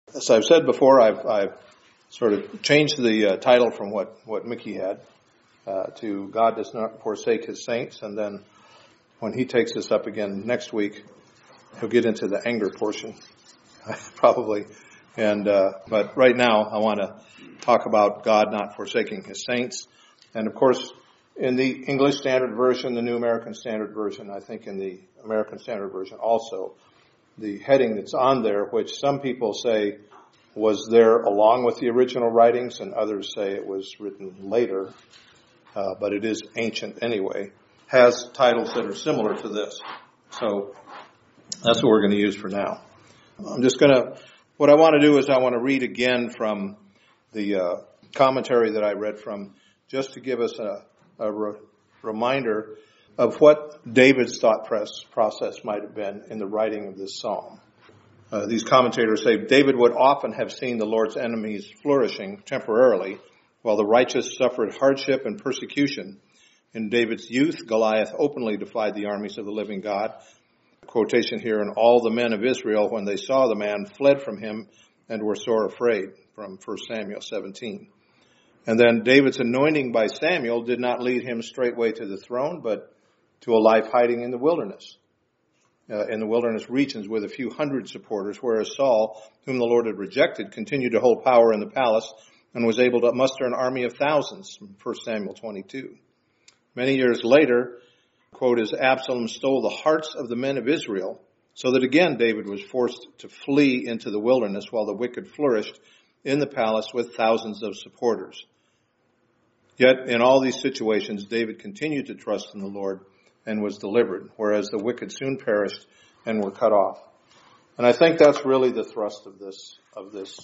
As I've said before, I've sort of changed the title from what Mickey had to God Does Not Forsake His Saints. And then when he takes this up again next week, he'll get into the anger portion, probably. But right now, I want to talk about God not forsaking His saints. And of course, in the English Standard Version, the New American Standard Version, I think in the American Standard Version also, the heading that's on there, which some people say was there along with the original writings, and others say it was written later, but it is ancient anyway, has titles that are similar to this. So that's what we're going to use for now. What I want to do is I want to read again from the commentary that I read from, just to give us a reminder of what David's thought process might have been in the writing of this psalm. These commentators say David would often have seen the Lord's enemies flourishing temporarily while the righteous suffered hardship and persecution. In David's youth, Goliath openly defied the armies of the living God. Quotation here, and all the men of Israel, when they saw the man, fled from him and were sore afraid, from 1 Samuel 17. And then David's anointing by Samuel did not lead him straightway to the throne, but to a life hiding in the wilderness regions with a few hundred supporters, whereas Saul, whom the Lord had rejected, continued to hold power in the palace and was able to muster an army of thousands, from 1 Samuel 22. Many years later, quote, as Absalom stole the hearts of the men of Israel, so that again David was forced to flee into the wilderness while the wicked flourished in the palace with thousands of supporters. Yet in all these situations, David continued to trust in the Lord and was delivered, whereas the wicked soon perished and were cut off. And I think that's really the thrust of this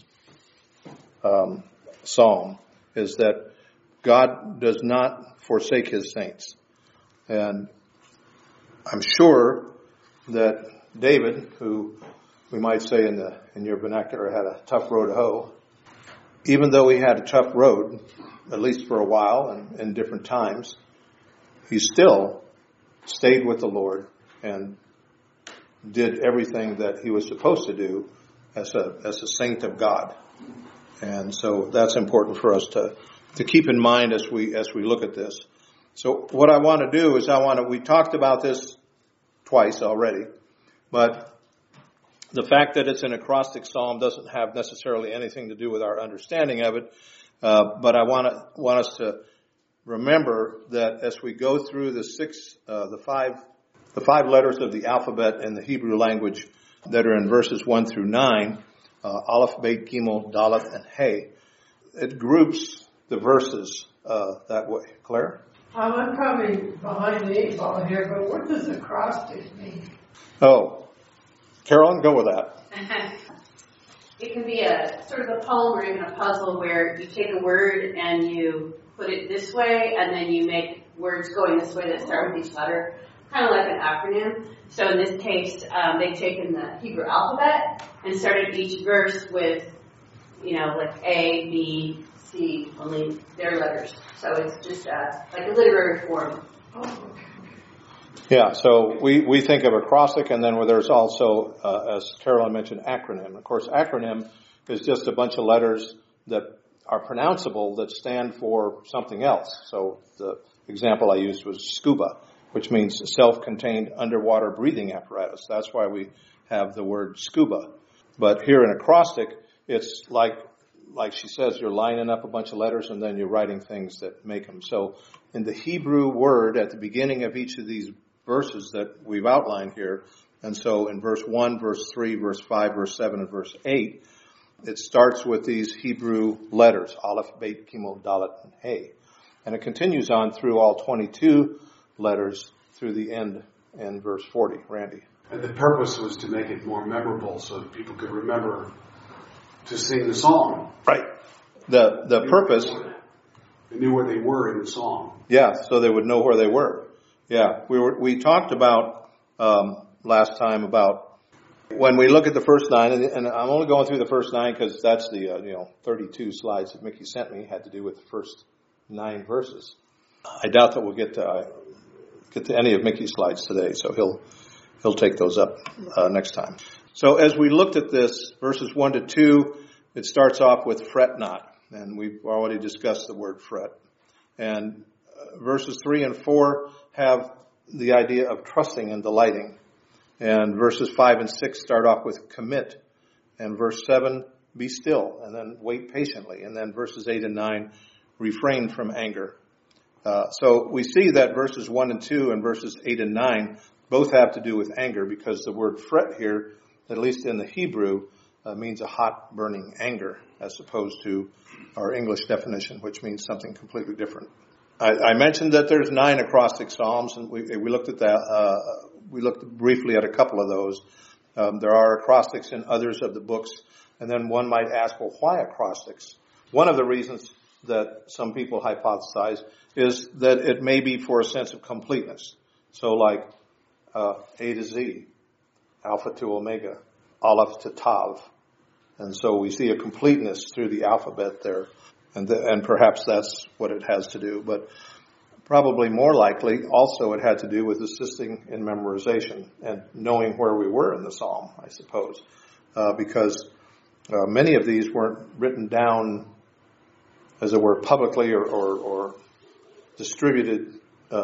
psalm, is that God does not forsake His saints. And I'm sure that David, who we might say in your vernacular had a tough road to hoe, even though he had a tough road, at least for a while and in different times, he still stayed with the Lord and did everything that he was supposed to do as a saint of God. And so that's important for us to keep in mind as we look at this. So what I want to do is we talked about this twice already, but the fact that it's an acrostic psalm doesn't have necessarily anything to do with our understanding of it. But I want us to remember that as we go through the five letters of the alphabet in the Hebrew language that are in verses 1 through 9, Aleph, Bet, Gimel, Dalet, and Hey, it groups the verses that way. Claire? I'm probably behind the eight ball here, but what does acrostic mean? Oh, Carolyn, go with that. It can be a sort of a poem or even a puzzle where you take a word and you put it this way, and then you make words going this way that start with each letter, kind of like an acronym. So in this case, they've taken the Hebrew alphabet and started each verse with, like A, B, C, only their letters. So it's just like a literary form. Oh, okay. Yeah, so we think of acrostic, and then there's also, as Carolyn mentioned, acronym. Of course, acronym is just a bunch of letters that are pronounceable that stand for something else. So the example I used was SCUBA, which means self-contained underwater breathing apparatus. That's why we have the word scuba. But here in acrostic, it's like she says, you're lining up a bunch of letters and then you're writing things that make them. So in the Hebrew word at the beginning of each of these verses that we've outlined here, and so in verse 1, verse 3, verse 5, verse 7, and verse 8, it starts with these Hebrew letters, Aleph, Bet, Gimel, Dalet, and Hey. And it continues on through all 22 letters through the end in verse 40. Randy. And the purpose was to make it more memorable so that people could remember to sing the song. Right. The purpose. They knew where they were in the song. Yeah, so they would know where they were. Yeah, we talked about last time about when we look at the first 9, and I'm only going through the first 9 because that's the 32 slides that Mickey sent me had to do with the first 9 verses. I doubt that we'll get to any of Mickey's slides today, so he'll take those up next time. So as we looked at this, verses 1 to 2, it starts off with fret not. And we've already discussed the word fret. And verses 3 and 4 have the idea of trusting and delighting. And verses 5 and 6 start off with commit. And verse 7, be still. And then wait patiently. And then verses 8 and 9, refrain from anger. So we see that verses 1 and 2 and verses 8 and 9 both have to do with anger, because the word fret here, at least in the Hebrew, means a hot burning anger, as opposed to our English definition, which means something completely different. I mentioned that there's 9 acrostic psalms, and we looked at that. We looked briefly at a couple of those. There are acrostics in others of the books, and then one might ask, well, why acrostics? One of the reasons that some people hypothesize is that it may be for a sense of completeness. So like A to Z, Alpha to Omega, Aleph to Tav. And so we see a completeness through the alphabet there. And perhaps that's what it has to do. But probably more likely, also it had to do with assisting in memorization and knowing where we were in the psalm, I suppose. Because many of these weren't written down, as it were, publicly or distributed,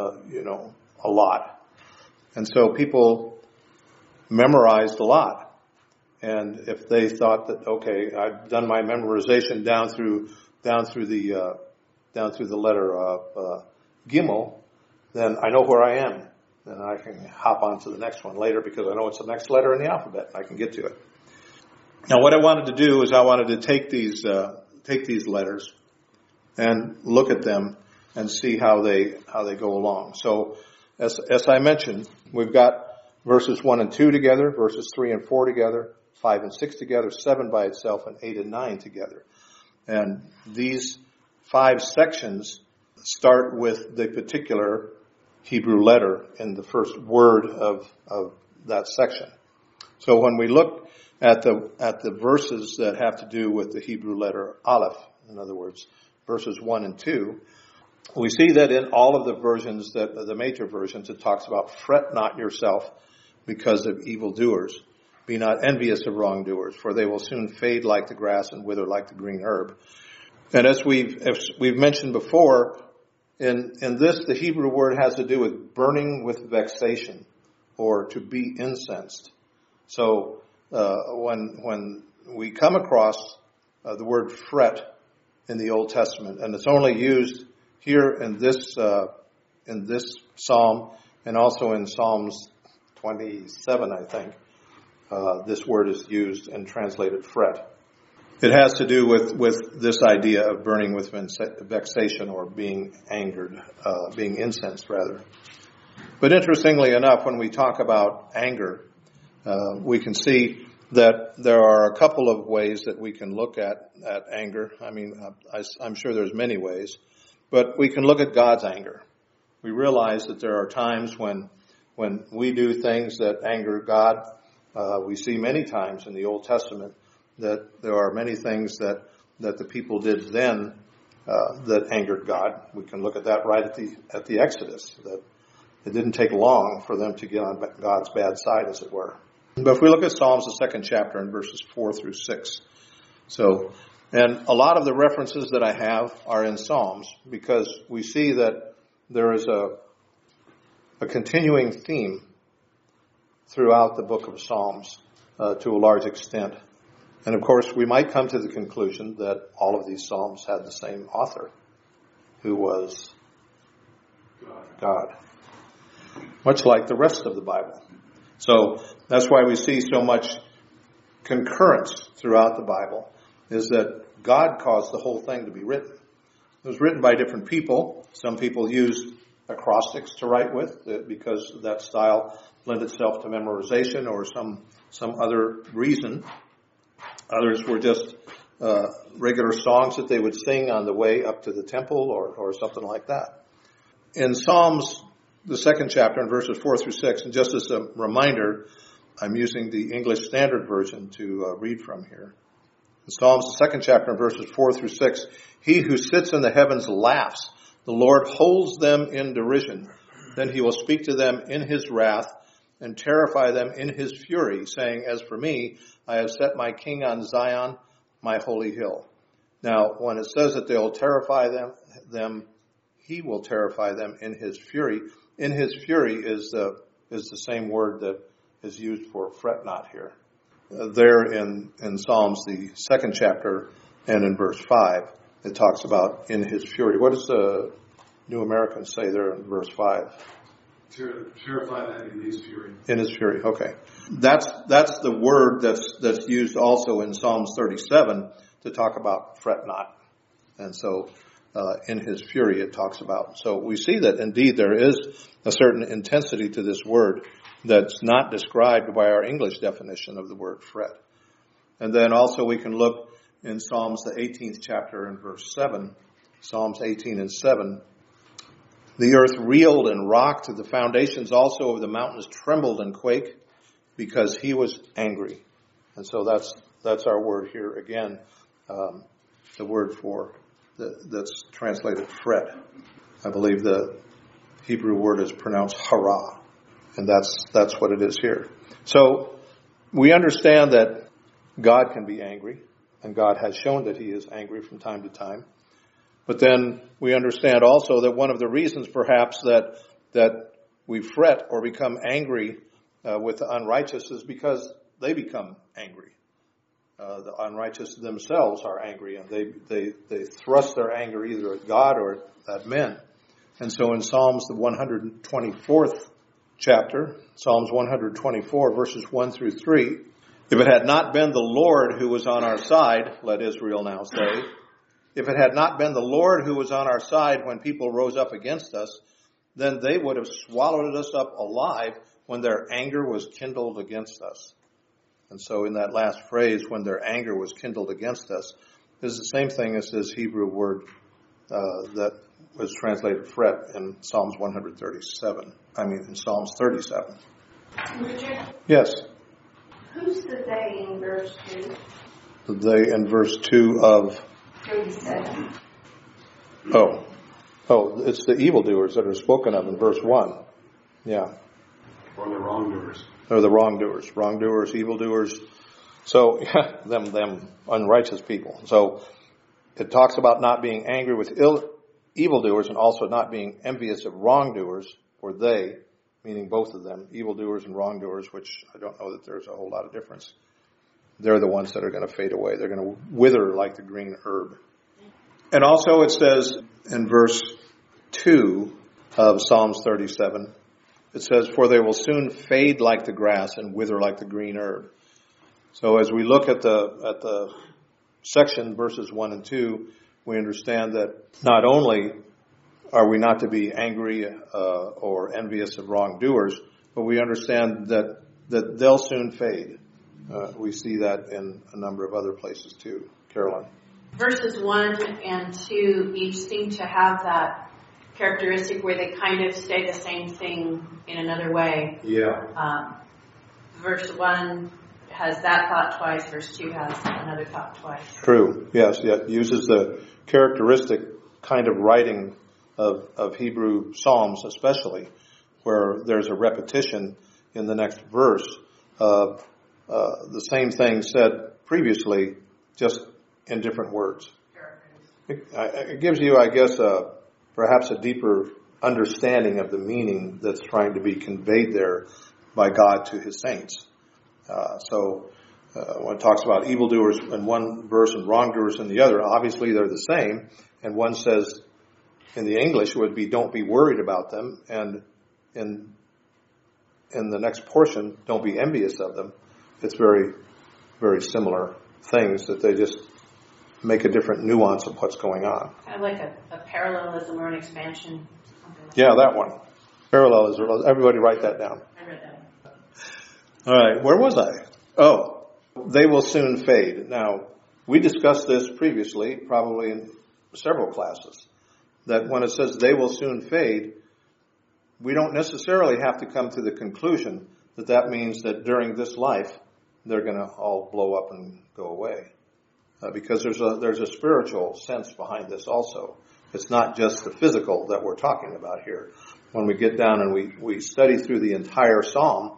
a lot. And so people memorized a lot. And if they thought that, okay, I've done my memorization down through the letter Gimel, then I know where I am. Then I can hop on to the next one later, because I know it's the next letter in the alphabet. I can get to it. Now, what I wanted to do is I wanted to take these letters and look at them and see how they go along. So, as I mentioned, we've got verses 1 and 2 together, verses 3 and 4 together, 5 and 6 together, 7 by itself, and 8 and 9 together. And these 5 sections start with the particular Hebrew letter in the first word of that section. So when we look at the verses that have to do with the Hebrew letter Aleph, in other words, verses 1 and 2, we see that in all of the versions, the major versions, it talks about fret not yourself because of evildoers. Be not envious of wrongdoers, for they will soon fade like the grass and wither like the green herb. And as we've mentioned before, in this, the Hebrew word has to do with burning with vexation, or to be incensed. So when we come across the word fret in the Old Testament, and it's only used here in this psalm, and also in Psalms 27, I think, this word is used and translated fret. It has to do with this idea of burning with vexation, or being angered, being incensed rather. But interestingly enough, when we talk about anger, we can see that there are a couple of ways that we can look at anger. I mean, I'm sure there's many ways, but we can look at God's anger. We realize that there are times when we do things that anger God. We see many times in the Old Testament that there are many things that the people did then that angered God. We can look at that right at the Exodus, that it didn't take long for them to get on God's bad side, as it were. But if we look at Psalms, the 2nd chapter, in verses 4 through 6. And a lot of the references that I have are in Psalms, because we see that there is a continuing theme throughout the book of Psalms to a large extent. And of course, we might come to the conclusion that all of these Psalms had the same author, who was God. Much like the rest of the Bible. So that's why we see so much concurrence throughout the Bible, is that God caused the whole thing to be written. It was written by different people. Some people used acrostics to write with, because that style lent itself to memorization or some other reason. Others were just regular songs that they would sing on the way up to the temple, or something like that. In Psalms, the 2nd chapter, in verses 4 through 6, and just as a reminder, I'm using the English Standard Version to read from here. In Psalms, the 2nd chapter, in verses 4 through 6, he who sits in the heavens laughs. The Lord holds them in derision. Then he will speak to them in his wrath and terrify them in his fury, saying, as for me, I have set my king on Zion, my holy hill. Now, when it says that they'll terrify them, he will terrify them in his fury. In his fury is the same word that is used for fret not here. There in Psalms, the 2nd chapter, and in verse 5, it talks about in his fury. What does the New American say there in verse 5? Terrify them in his fury. In his fury, okay. That's the word that's used also in Psalms 37 to talk about fret not. And so in his fury it talks about. So we see that indeed there is a certain intensity to this word that's not described by our English definition of the word fret. And then also we can look in Psalms, the 18th chapter and verse 7, Psalms 18 and 7. The earth reeled and rocked, the foundations also of the mountains trembled and quaked, because he was angry. And so that's our word here again, the word for that's translated fret. I believe the Hebrew word is pronounced hara, and that's what it is here. So we understand that God can be angry, and God has shown that he is angry from time to time. But then we understand also that one of the reasons perhaps that we fret or become angry with the unrighteous is because they become angry. The unrighteous themselves are angry, and they thrust their anger either at God or at men. And so in Psalms, the 124th chapter, Psalms 124, verses 1 through 3, if it had not been the Lord who was on our side, let Israel now say, if it had not been the Lord who was on our side when people rose up against us, then they would have swallowed us up alive when their anger was kindled against us. And so in that last phrase, when their anger was kindled against us, is the same thing as this Hebrew word that was translated fret in Psalms 137. In Psalms 37. Richard, Yes. who's the they in verse 2? The they in verse 2 of... 37. Oh, it's the evildoers that are spoken of in verse 1. Yeah. Or the wrongdoers. Or the wrongdoers, evildoers. So, them unrighteous people. So, it talks about not being angry with evildoers and also not being envious of wrongdoers, or they, meaning both of them, evildoers and wrongdoers, which I don't know that there's a whole lot of difference. They're the ones that are going to fade away. They're going to wither like the green herb. And also it says in verse 2 of Psalms 37, it says, for they will soon fade like the grass and wither like the green herb. So as we look at the section, verses 1 and 2, we understand that not only are we not to be angry or envious of wrongdoers, but we understand that they'll soon fade. We see that in a number of other places too. Carolyn. Verses 1 and 2 each seem to have that characteristic where they kind of say the same thing in another way. Yeah. Verse 1 has that thought twice, verse 2 has another thought twice. True. Yes. It uses the characteristic kind of writing of Hebrew Psalms especially, where there's a repetition in the next verse of the same thing said previously, just in different words. It gives you, I guess, perhaps a deeper understanding of the meaning that's trying to be conveyed there by God to his saints. When it talks about evildoers in one verse and wrongdoers in the other, obviously they're the same. And one says, in the English, would be, don't be worried about them. And in the next portion, don't be envious of them. It's very, very similar things that they just make a different nuance of what's going on. Kind of like a parallelism or an expansion. Yeah, that one. Parallelism. Everybody write that down. I read that. All right, where was I? Oh, they will soon fade. Now, we discussed this previously, probably in several classes, that when it says they will soon fade, we don't necessarily have to come to the conclusion that means that during this life, they're going to all blow up and go away. Because there's a spiritual sense behind this also. It's not just the physical that we're talking about here. When we get down and we study through the entire psalm,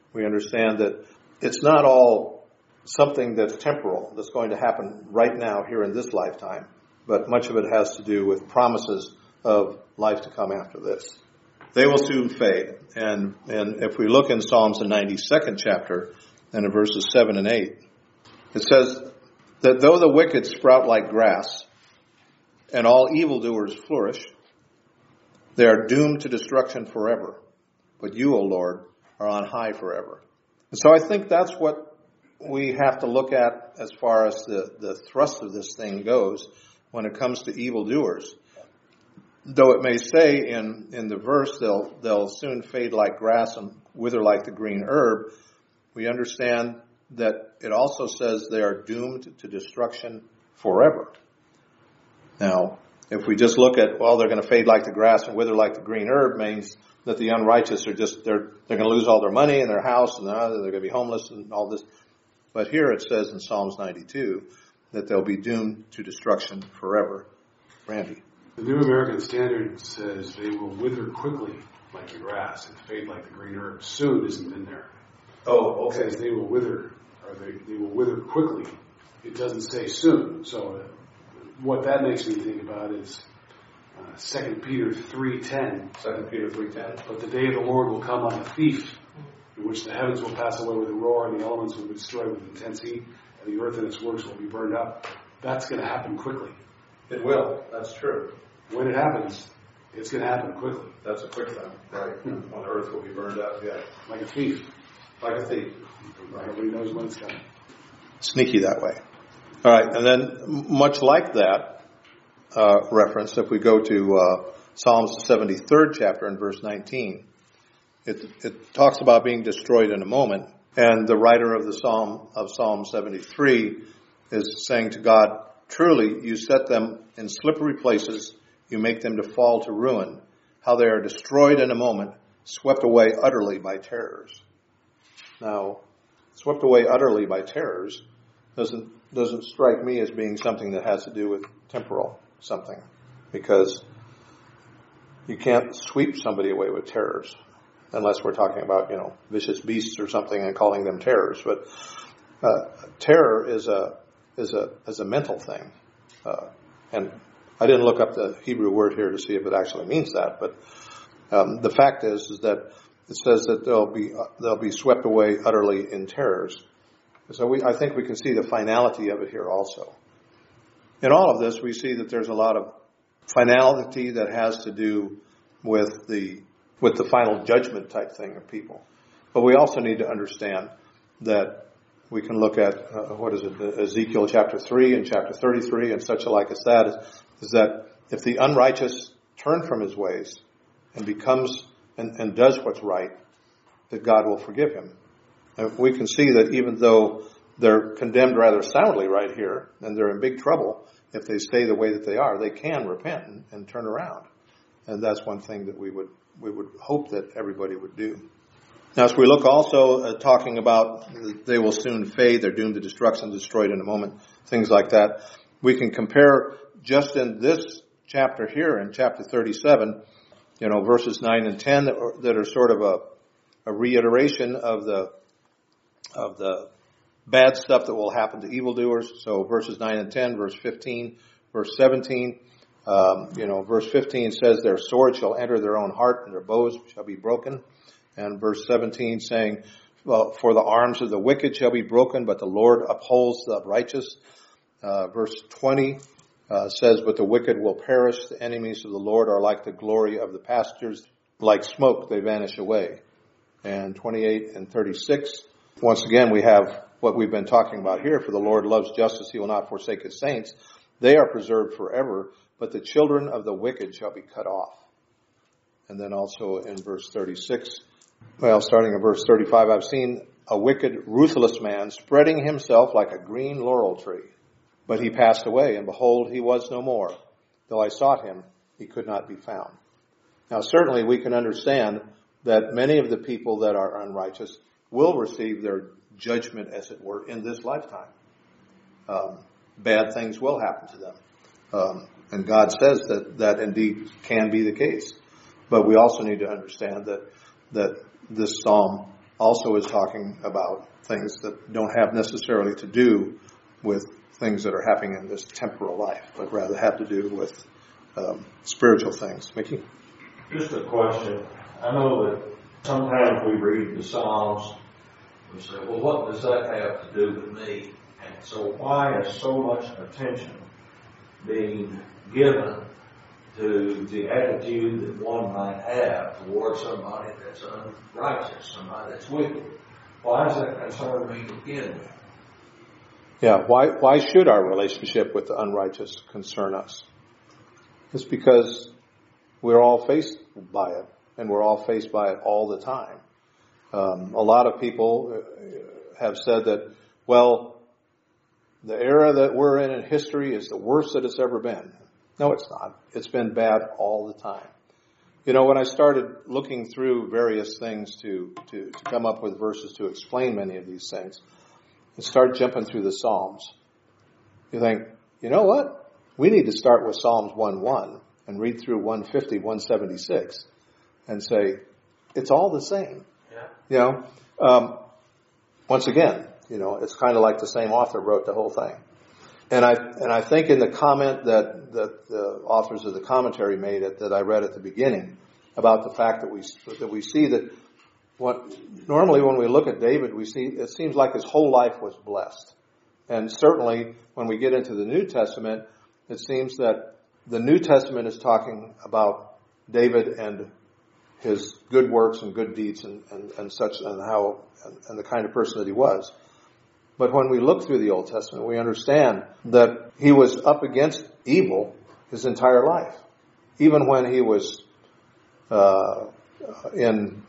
We understand that it's not all something that's temporal, that's going to happen right now here in this lifetime, but much of it has to do with promises of life to come after this. They will soon fade. And if we look in Psalms, the 92nd chapter, and in verses 7 and 8, it says that though the wicked sprout like grass, and all evildoers flourish, they are doomed to destruction forever. But you, O Lord, are on high forever. And so I think that's what we have to look at as far as the thrust of this thing goes when it comes to evildoers. Though it may say in the verse they'll soon fade like grass and wither like the green herb, we understand that it also says they are doomed to destruction forever. Now, if we just look at, well, they're going to fade like the grass and wither like the green herb, means that the unrighteous are they're going to lose all their money and their house, and they're going to be homeless and all this. But here it says in Psalms 92 that they'll be doomed to destruction forever. Randy. The New American Standard says they will wither quickly like the grass and fade like the green herb. Soon isn't in there. Oh, It says they will wither, or they will wither quickly. It doesn't say soon. So what that makes me think about is 2 Peter 3:10. 2 Peter 3:10. But the day of the Lord will come on a thief, in which the heavens will pass away with a roar, and the elements will be destroyed with intense heat, and the earth and its works will be burned up. That's going to happen quickly. It will. That's true. When it happens, it's going to happen quickly. That's a quick thing, right? When the earth will be burned up, yeah. Like a thief. Like a thief. Nobody knows when it's coming. Sneaky that way. All right, and then much like that reference, if we go to Psalms the 73rd chapter and verse 19, it talks about being destroyed in a moment, and the writer of the Psalm 73 is saying to God, truly, you set them in slippery places, you make them to fall to ruin, how they are destroyed in a moment, swept away utterly by terrors. Now, swept away utterly by terrors doesn't strike me as being something that has to do with temporal something, because you can't sweep somebody away with terrors unless we're talking about, vicious beasts or something and calling them terrors. But terror is a mental thing, and I didn't look up the Hebrew word here to see if it actually means that. But the fact is that it says that they'll be swept away utterly in terrors. So I think we can see the finality of it here also. In all of this, we see that there's a lot of finality that has to do with the final judgment type thing of people. But we also need to understand that we can look at, Ezekiel chapter 3 and chapter 33 and such alike as that, is that if the unrighteous turn from his ways and becomes and does what's right, that God will forgive him. And we can see that even though they're condemned rather soundly right here, and they're in big trouble, if they stay the way that they are, they can repent and turn around. And that's one thing that we would hope that everybody would do. Now, as we look also talking about they will soon fade, they're doomed to destruction, destroyed in a moment, things like that, we can compare just in this chapter here, in chapter 37, verses 9 and 10 that are sort of a reiteration of the bad stuff that will happen to evildoers. So verses 9 and 10, verse 15, verse 17, verse 15 says their sword shall enter their own heart and their bows shall be broken. And verse 17 saying, well, for the arms of the wicked shall be broken, but the Lord upholds the righteous. Verse 20 says, but the wicked will perish. The enemies of the Lord are like the glory of the pastures. Like smoke, they vanish away. And 28 and 36, once again, we have what we've been talking about here. For the Lord loves justice. He will not forsake his saints. They are preserved forever, but the children of the wicked shall be cut off. And then also in verse 36, starting in verse 35, I've seen a wicked, ruthless man spreading himself like a green laurel tree. But he passed away, and behold, he was no more. Though I sought him, he could not be found. Now, certainly we can understand that many of the people that are unrighteous will receive their judgment, as it were, in this lifetime. Bad things will happen to them. And God says that indeed can be the case. But we also need to understand that this psalm also is talking about things that don't have necessarily to do with things that are happening in this temporal life, but rather have to do with spiritual things. Mickey? Just a question. I know that sometimes we read the Psalms, we say, well, what does that have to do with me? And so why is so much attention being given to the attitude that one might have towards somebody that's unrighteous, somebody that's wicked? Why does that concern me to begin with? Yeah, why should our relationship with the unrighteous concern us? It's because we're all faced by it, and we're all faced by it all the time. A lot of people have said that, well, the era that we're in history is the worst that it's ever been. No, it's not. It's been bad all the time. You know, when I started looking through various things to come up with verses to explain many of these things, and start jumping through the Psalms, you think, you know what? We need to start with Psalms 1:1 and read through 150, 176 and say, it's all the same. Yeah. You know, once again, you know, it's kind of like the same author wrote the whole thing. And I think in the comment that the authors of the commentary made that I read at the beginning about the fact that we see that normally when we look at David, we see it seems like his whole life was blessed. And certainly when we get into the New Testament, it seems that the New Testament is talking about David and his good works and good deeds and such, and how and the kind of person that he was. But when we look through the Old Testament, we understand that he was up against evil his entire life. Even when he was in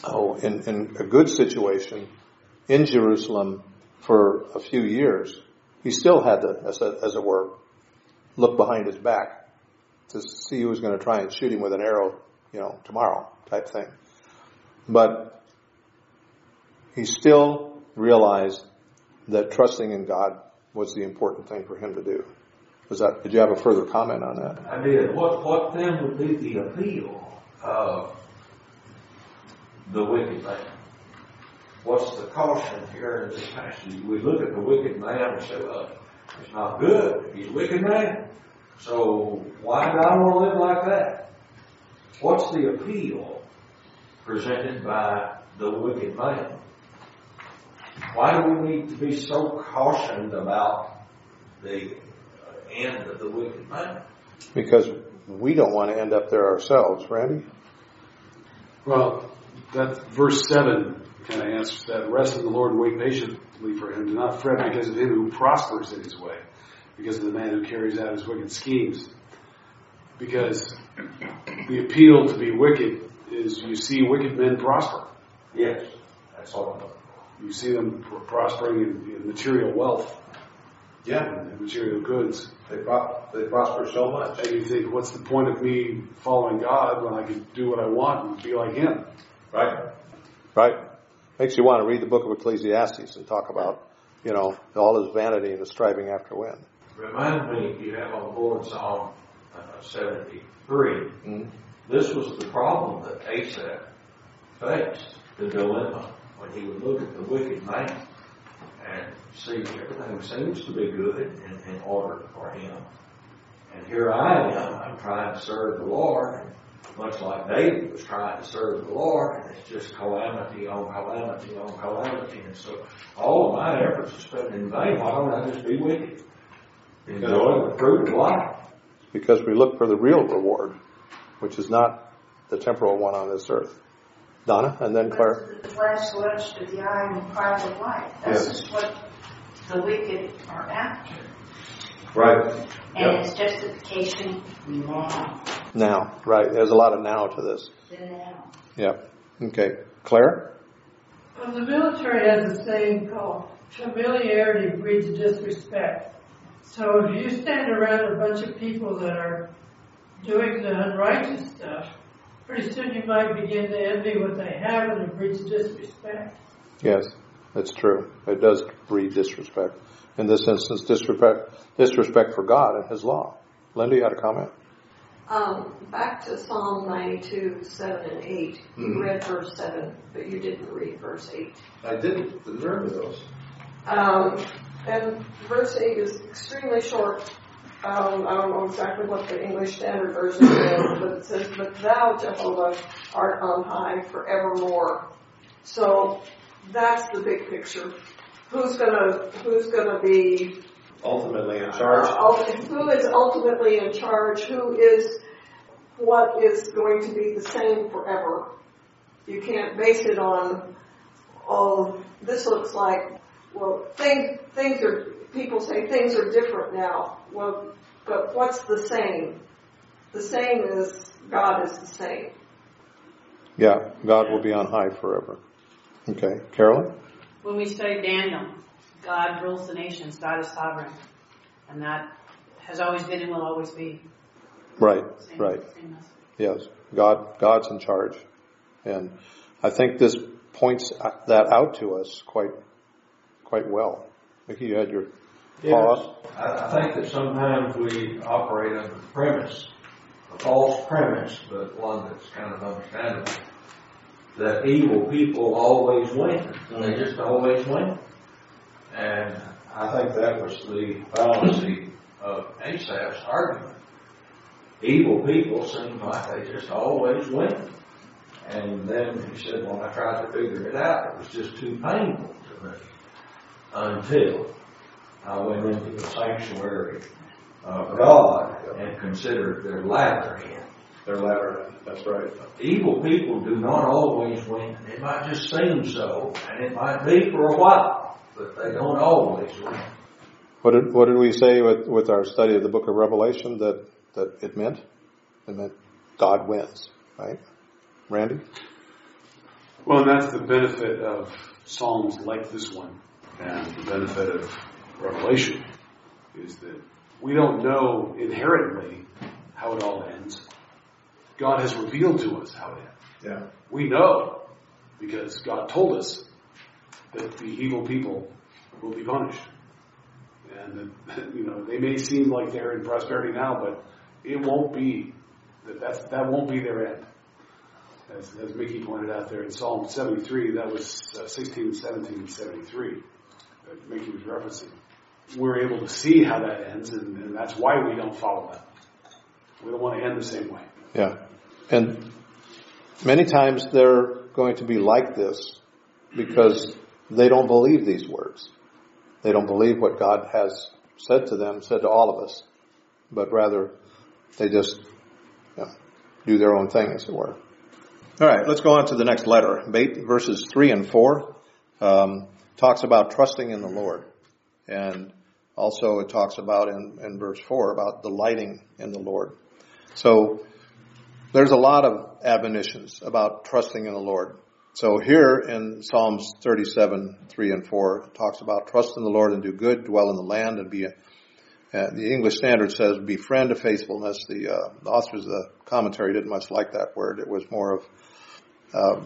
a good situation in Jerusalem for a few years, he still had to, as it were, look behind his back to see who was going to try and shoot him with an arrow, you know, tomorrow type thing. But he still realized that trusting in God was the important thing for him to do. Did you have a further comment on that? I did. What then would be the appeal of the wicked man? What's the caution here in this passage? We look at the wicked man and say, well, it's not good. He's a wicked man. So why do I want to live like that? What's the appeal presented by the wicked man? Why do we need to be so cautioned about the end of the wicked man? Because we don't want to end up there ourselves, Randy. Well, that verse 7 kind of answers that. Rest in the Lord and wait patiently for him. Do not fret because of him who prospers in his way, because of the man who carries out his wicked schemes. Because the appeal to be wicked is you see wicked men prosper. Yes, that's all I know. You see them prospering in material wealth. Yeah. And material goods. They prosper so much. And you think, what's the point of me following God when I can do what I want and be like him? Right. Right. Makes you want to read the book of Ecclesiastes and talk about, you know, all his vanity and his striving after wind. Remind me, if you have on board Psalm 73, Mm-hmm. this was the problem that Asaph faced, the dilemma, when he would look at the wicked man and see everything seems to be good in order for him. And here I am, I'm trying to serve the Lord, and much like David was trying to serve the Lord, and it's just calamity on calamity on calamity. And so all of my efforts are spent in vain. Why don't I just be wicked? Enjoy the fruit of life. Because we look for the real reward, which is not the temporal one on this earth. Donna, and then Claire. The flesh, lust of the eye, and the pride of life. That's just what the wicked are after. Right. And it's justification now. Now, right. There's a lot of now to this. The now. Yep. Okay. Claire? Well, the military has a saying called familiarity breeds disrespect. So if you stand around a bunch of people that are doing the unrighteous stuff, pretty soon you might begin to envy what they have, and it breeds disrespect. Yes, that's true. It does breed disrespect. In this instance, disrespect for God and his law. Linda, you had a comment? Back to Psalm 92, 7 and 8. You read verse 7, but you didn't read verse 8. I didn't remember those. And verse 8 is extremely short. I don't know exactly what the English Standard Version says, but it says, "But thou, Jehovah, art on high forevermore." So that's the big picture. Who's gonna be Ultimately in charge. who is ultimately in charge? What is going to be the same forever? You can't base it on, this looks like, things are, people say things are different now. Well, but what's the same? The same is, God is the same. Yeah, God will be on high forever. Okay, Carolyn? When we study Daniel, God rules the nations. God is sovereign. And that has always been and will always be. Right, Same message. Yes, God's in charge. And I think this points that out to us quite well. Mickey, you had your pause? I think that sometimes we operate under the premise, a false premise, but one that's kind of understandable, that evil people always win. They just always win. And I think that was the fallacy of Asaph's argument. Evil people seem like they just always win. And then he said, when I tried to figure it out, it was just too painful to me until I went into the sanctuary of God and considered their latter end. Their latter end, that's right. Evil people do not always win. It might just seem so, and it might be for a while, but they don't always win. What did we say with our study of the book of Revelation that it meant? It meant God wins, right? Randy? Well, and that's the benefit of Psalms like this one, and the benefit of Revelation, is that we don't know inherently how it all ends. God has revealed to us how it ends. Yeah. We know because God told us that the evil people will be punished. And that, they may seem like they're in prosperity now, but it won't be, that won't be their end. As Mickey pointed out there in Psalm 73, that was 16, 17, and 73 that Mickey was referencing. We're able to see how that ends, and that's why we don't follow that. We don't want to end the same way. Yeah. And many times they're going to be like this because they don't believe these words. They don't believe what God has said to them, said to all of us, but rather they just do their own thing, as it were. All right, let's go on to the next letter. Verses 3 and 4 talks about trusting in the Lord. And also it talks about in verse 4 about delighting in the Lord. So there's a lot of admonitions about trusting in the Lord. So here in Psalms 37, 3 and 4, it talks about trust in the Lord and do good, dwell in the land, and be the English Standard says befriend a faithfulness. The authors of the commentary didn't much like that word. It was more of,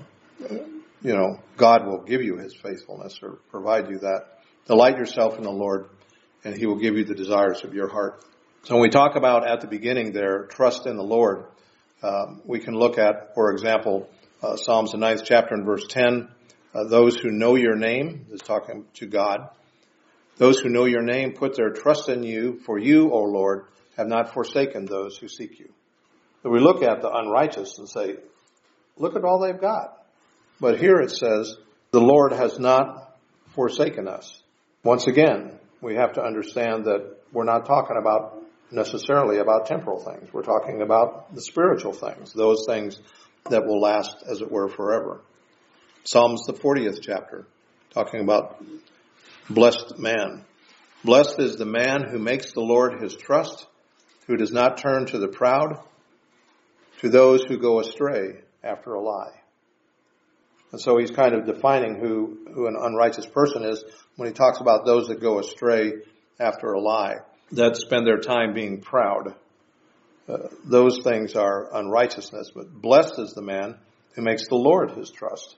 God will give you his faithfulness or provide you that. Delight yourself in the Lord, and he will give you the desires of your heart. So when we talk about at the beginning there, trust in the Lord, we can look at, for example, Psalms the 9th chapter and verse 10, those who know your name, is talking to God. Those who know your name put their trust in you, for you, O Lord, have not forsaken those who seek you. So we look at the unrighteous and say, look at all they've got. But here it says, the Lord has not forsaken us. Once again, we have to understand that we're not talking about necessarily about temporal things. We're talking about the spiritual things, those things that will last, as it were, forever. Psalms the 40th chapter, talking about blessed man. Blessed is the man who makes the Lord his trust, who does not turn to the proud, to those who go astray after a lie. And so he's kind of defining who an unrighteous person is when he talks about those that go astray after a lie, that spend their time being proud. Those things are unrighteousness. But blessed is the man who makes the Lord his trust.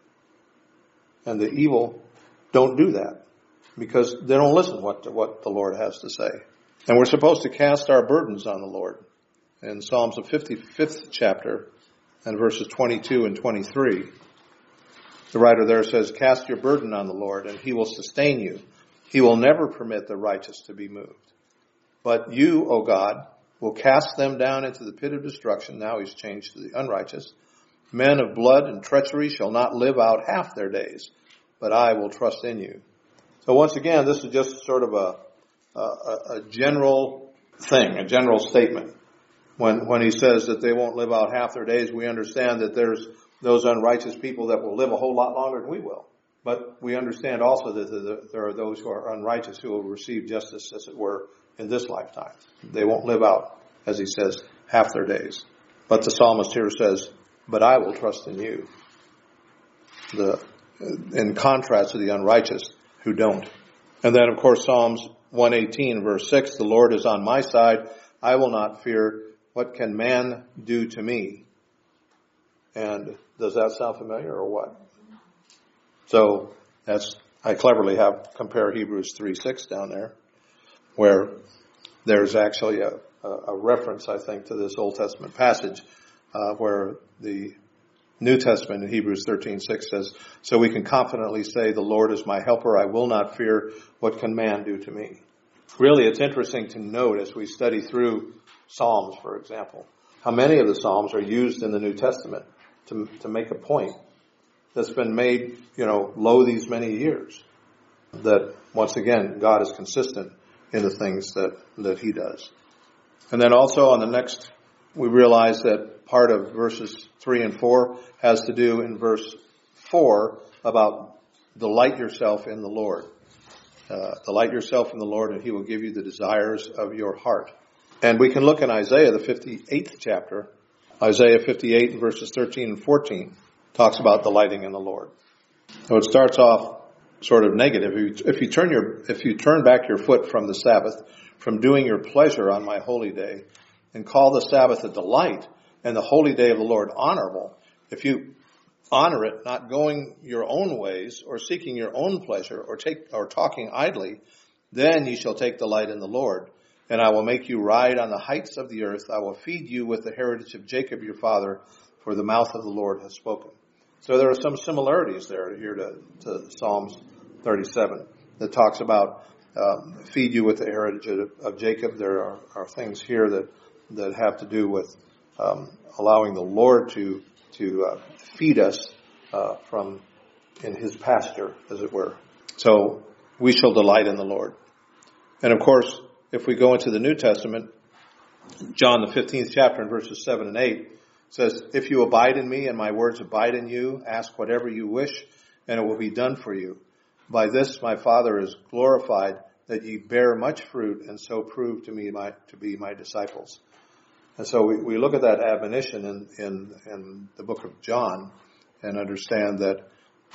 And the evil don't do that because they don't listen what the Lord has to say. And we're supposed to cast our burdens on the Lord. in Psalms, the 55th chapter, and verses 22 and 23. The writer there says, "Cast your burden on the Lord, and he will sustain you. He will never permit the righteous to be moved. But you, O God, will cast them down into the pit of destruction." Now he's changed to the unrighteous. "Men of blood and treachery shall not live out half their days, but I will trust in you." So once again, this is just sort of a general thing, a general statement. When he says that they won't live out half their days, we understand that there's those unrighteous people that will live a whole lot longer than we will. But we understand also that there are those who are unrighteous who will receive justice, as it were, in this lifetime. They won't live out, as he says, half their days. But the psalmist here says, "But I will trust in you." In contrast to the unrighteous who don't. And then, of course, Psalms 118, verse 6, "The Lord is on my side. I will not fear. What can man do to me?" And does that sound familiar or what? So I cleverly have compare Hebrews 3:6 down there, where there's actually a reference, I think, to this Old Testament passage, where the New Testament in Hebrews 13:6 says, "So we can confidently say, the Lord is my helper. I will not fear. What can man do to me?" Really, it's interesting to note as we study through Psalms, for example, how many of the Psalms are used in the New Testament to make a point that's been made, lo these many years. That, once again, God is consistent in the things that he does. And then also on the next, we realize that part of verses 3 and 4 has to do in verse 4 about delight yourself in the Lord. Delight yourself in the Lord, and he will give you the desires of your heart. And we can look in Isaiah, the 58th chapter. Isaiah 58 and verses 13 and 14 talks about delighting in the Lord. So it starts off sort of negative. If you turn back your foot from the Sabbath, from doing your pleasure on my holy day, and call the Sabbath a delight, and the holy day of the Lord honorable, if you honor it, not going your own ways, or seeking your own pleasure, or talking idly, then ye shall take delight in the Lord. And I will make you ride on the heights of the earth. I will feed you with the heritage of Jacob your father, for the mouth of the Lord has spoken. So there are some similarities there here to Psalms 37 that talks about feed you with the heritage of Jacob. There are things here that have to do with allowing the Lord to feed us from in his pasture, as it were. So we shall delight in the Lord. And of course, if we go into the New Testament, John the 15th chapter and verses 7 and 8 says, "If you abide in me and my words abide in you, ask whatever you wish and it will be done for you. By this my Father is glorified, that ye bear much fruit and so prove to be my disciples." And so we look at that admonition in the book of John and understand that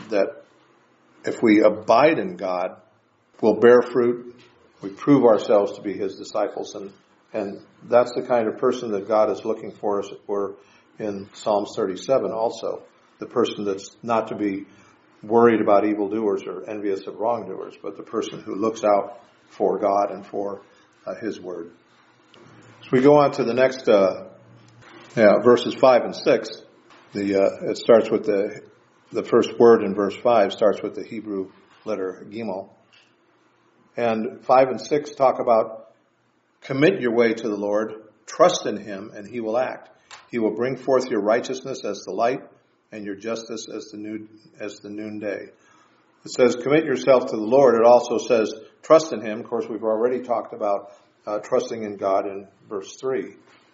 if we abide in God, we'll bear fruit. We prove ourselves to be his disciples, and that's the kind of person that God is looking for, as it were, in Psalms 37 also. The person that's not to be worried about evildoers or envious of wrongdoers, but the person who looks out for God and for his word. So we go on to the next verses 5 and 6. It starts with the first word in verse 5 starts with the Hebrew letter Gimel. And 5 and 6 talk about commit your way to the Lord, trust in him, and he will act. He will bring forth your righteousness as the light and your justice as the noonday. It says commit yourself to the Lord. It also says trust in him. Of course, we've already talked about trusting in God in verse 3.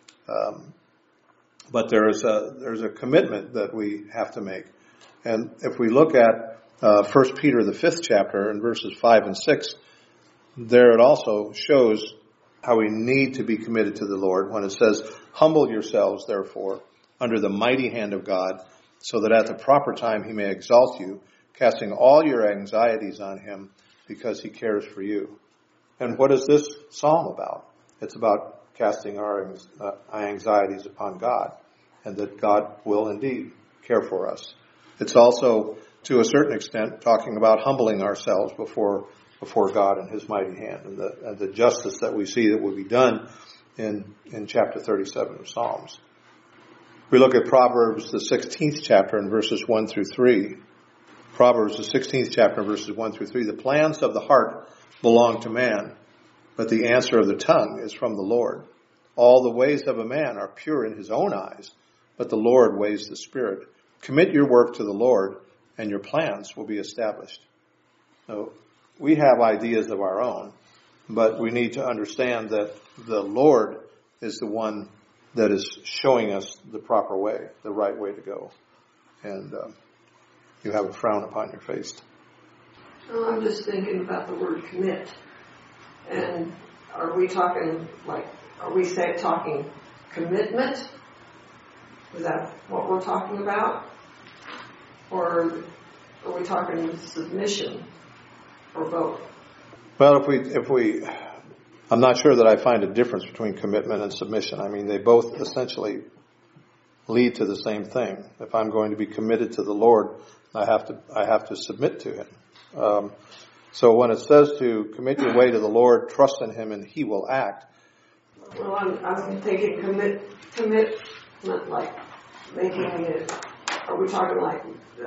But there's a commitment that we have to make. And if we look at 1 Peter, the 5th chapter, in verses 5 and 6, there it also shows how we need to be committed to the Lord when it says, "Humble yourselves, therefore, under the mighty hand of God, so that at the proper time he may exalt you, casting all your anxieties on him, because he cares for you." And what is this psalm about? It's about casting our anxieties upon God, and that God will indeed care for us. It's also, to a certain extent, talking about humbling ourselves before God in his mighty hand, and the justice that we see that will be done in chapter 37 of Psalms. We look at Proverbs, the 16th chapter, and verses 1 through 3. Proverbs, the 16th chapter, verses 1 through 3. The plans of the heart belong to man, but the answer of the tongue is from the Lord. All the ways of a man are pure in his own eyes, but the Lord weighs the spirit. Commit your work to the Lord, and your plans will be established. So we have ideas of our own, but we need to understand that the Lord is the one that is showing us the proper way, the right way to go. And you have a frown upon your face. Well, I'm just thinking about the word commit. And are we talking talking commitment? Is that what we're talking about? Or are we talking submission? Or both? Well, if we, I'm not sure that I find a difference between commitment and submission. I mean, they both essentially lead to the same thing. If I'm going to be committed to the Lord, I have to submit to Him. So when it says to commit your way to the Lord, trust in Him, and He will act. Well, I'm thinking commitment, like making it. Are we talking like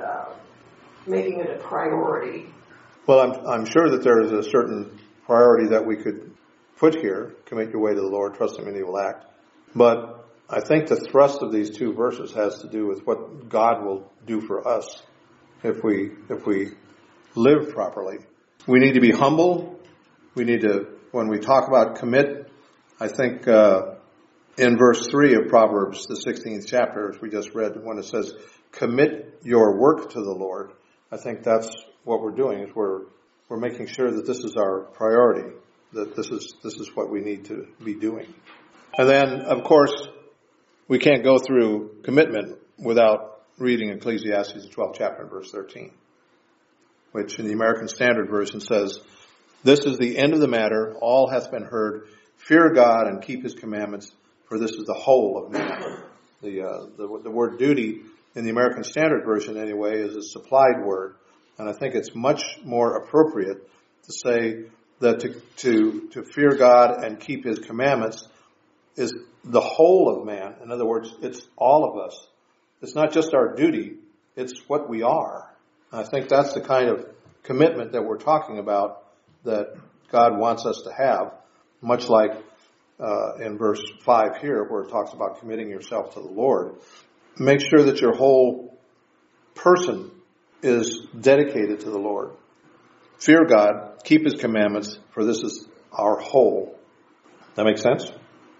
making it a priority? Well, I'm sure that there is a certain priority that we could put here. Commit your way to the Lord, trust Him, and He will act. But I think the thrust of these two verses has to do with what God will do for us if we live properly. We need to be humble. We need to, when we talk about commit, I think in verse 3 of Proverbs, the 16th chapter, as we just read, when it says, commit your work to the Lord, I think that's what we're doing, is we're making sure that this is our priority, that this is what we need to be doing. And then, of course, we can't go through commitment without reading Ecclesiastes, the 12th chapter, and verse 13, which in the American Standard Version says, this is the end of the matter, all hath been heard, fear God and keep His commandments, for this is the whole of man. The word duty in the American Standard Version anyway is a supplied word, and I think it's much more appropriate to say that to fear God and keep His commandments is the whole of man. In other words, it's all of us. It's not just our duty, it's what we are. And I think that's the kind of commitment that we're talking about that God wants us to have, much like in verse 5 here, where it talks about committing yourself to the Lord. Make sure that your whole person is dedicated to the Lord. Fear God, keep His commandments, for this is our whole. That makes sense?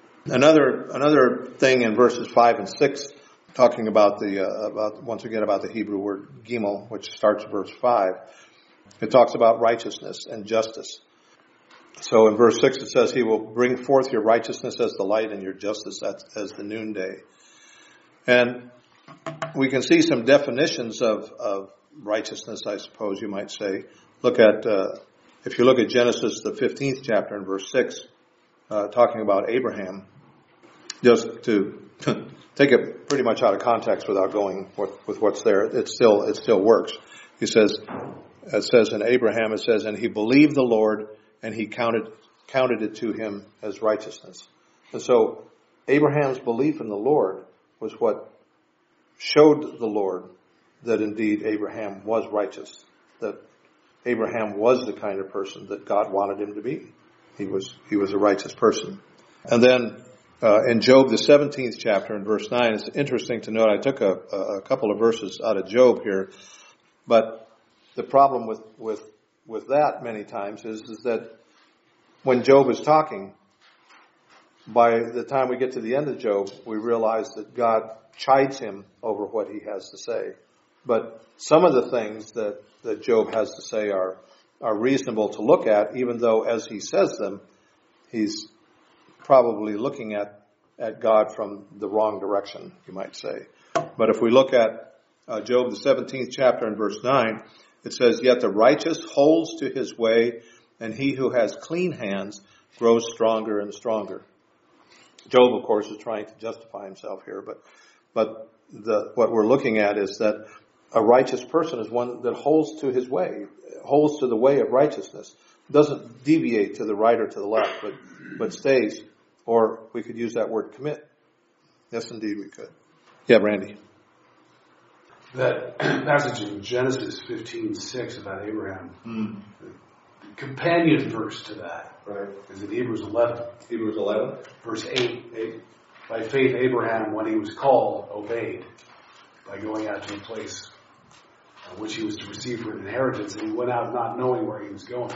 Another thing in verses 5 and 6, talking about once again about the Hebrew word gimel, which starts verse 5. It talks about righteousness and justice. So in verse 6 it says, He will bring forth your righteousness as the light and your justice as the noonday. And we can see some definitions of righteousness, I suppose you might say. If you look at Genesis, the 15th chapter and verse 6, talking about Abraham, just to take it pretty much out of context without going with what's there, it still works. It says in Abraham, it says, and he believed the Lord, and He counted it to him as righteousness. And so Abraham's belief in the Lord was what showed the Lord that indeed Abraham was righteous, that Abraham was the kind of person that God wanted him to be. He was a righteous person. And then in Job, the 17th chapter, in verse 9, it's interesting to note, I took a couple of verses out of Job here, but the problem with that many times is that when Job is talking, by the time we get to the end of Job, we realize that God chides him over what he has to say. But some of the things that Job has to say are reasonable to look at, even though as he says them, he's probably looking at God from the wrong direction, you might say. But if we look at Job, the 17th chapter and verse 9, it says, yet the righteous holds to his way, and he who has clean hands grows stronger and stronger. Job, of course, is trying to justify himself here, but what we're looking at is that a righteous person is one that holds to his way, holds to the way of righteousness, doesn't deviate to the right or to the left, but stays or we could use that word commit. Yes, indeed we could. Yeah, Randy. That passage in Genesis 15:6 about Abraham, the companion verse to that is in Hebrews 11. Hebrews 11. Verse 8. By faith Abraham, when he was called, obeyed by going out to a place which he was to receive for an inheritance, and he went out not knowing where he was going.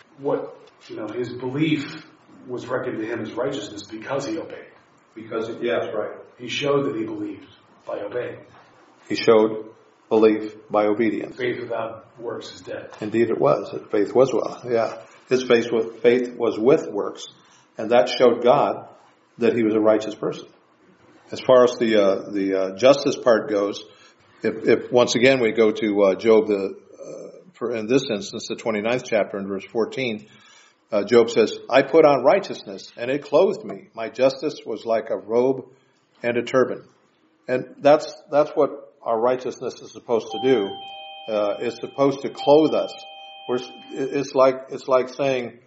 His belief was reckoned to him as righteousness because he obeyed. Yes, right. He showed that he believed by obeying. He showed belief by obedience. Faith without works is dead. Indeed it was. Faith was well. Yeah. His faith was with works, and that showed God that he was a righteous person. As far as the justice part goes, if once again we go to Job, in this instance, the 29th chapter in verse 14, Job says, I put on righteousness, and it clothed me. My justice was like a robe and a turban. And that's what our righteousness is supposed to do. It's supposed to clothe us. It's like saying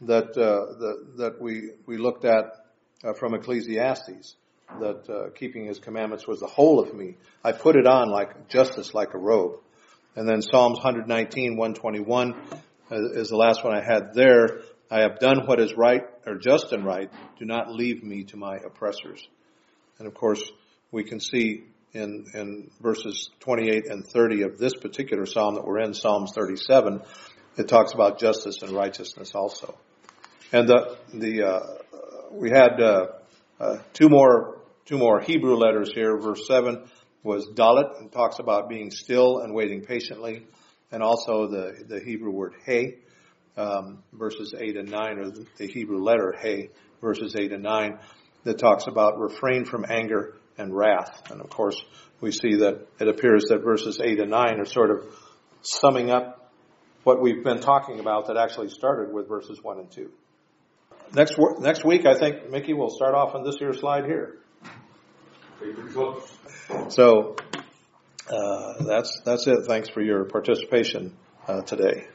that we looked at from Ecclesiastes, that keeping his commandments was the whole of me. I put it on like justice, like a robe. And then Psalms 119, 121 is the last one I had there. I have done what is right or just and right. Do not leave me to my oppressors. And of course, we can see in verses 28 and 30 of this particular psalm that we're in, Psalms 37, it talks about justice and righteousness also. And we had two more Hebrew letters here. Verse 7 was dalet, and talks about being still and waiting patiently, and also the Hebrew word hey, verses 8 and 9, or the Hebrew letter hey, verses 8 and 9, that talks about refrain from anger and wrath. And of course, we see that it appears that verses 8 and 9 are sort of summing up what we've been talking about that actually started with verses 1 and 2. Next week, I think, Mickey, will start off on this here slide here. So, that's it. Thanks for your participation today.